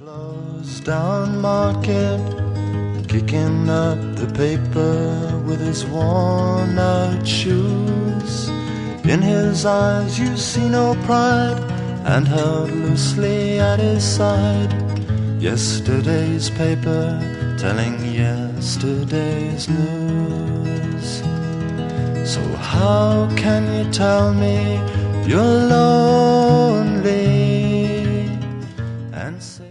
Closed down market, kicking up the paper with his worn out shoes. In his eyes you see no pride, and held loosely at his side, yesterday's paper telling yesterday's news. So how can you tell me you're lonely and say